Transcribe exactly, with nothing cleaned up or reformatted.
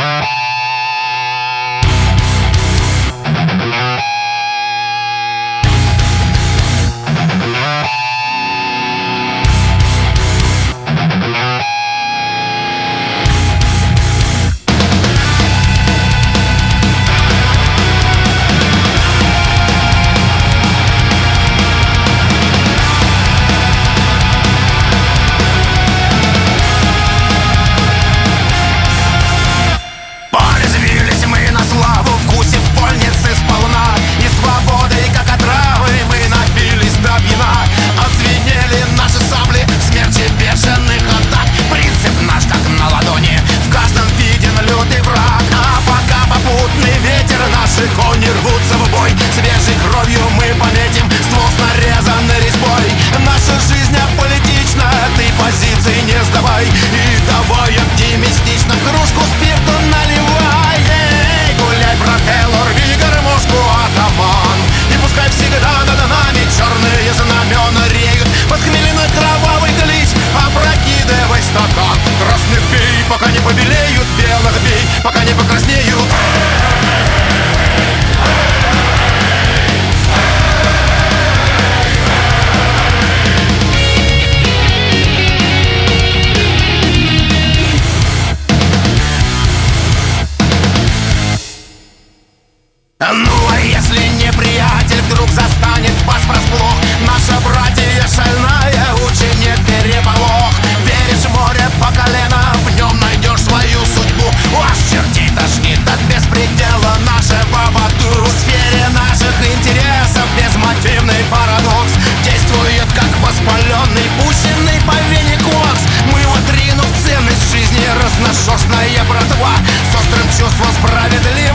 Кони рвутся в бой, свежей кровью мы пометим ствол снарезанный резьбой. Наша жизнь аполитична, ты позиции не сдавай. И давай оптимистично в кружку спирту наливай. Эй, гуляй, брателло, рви гармошку, атаман. И пускай всегда над нами черные знамена реют. Под хмельной кровавый глич опрокидывай стакан. Красных пей, пока не побелеют, белых бей, пока не покраснеют. Ну а если неприятель вдруг застанет вас врасплох, наша братья шальная учинит переполох. Веришь в море по колено, в нем найдешь свою судьбу. Аж чертей тошнит от беспредела нашего в аду. В сфере наших интересов безмотивный парадокс действует как воспаленный, пущенный по вене кокс. Мы отринув ценность жизни, разношерстная братва с острым чувством справедливости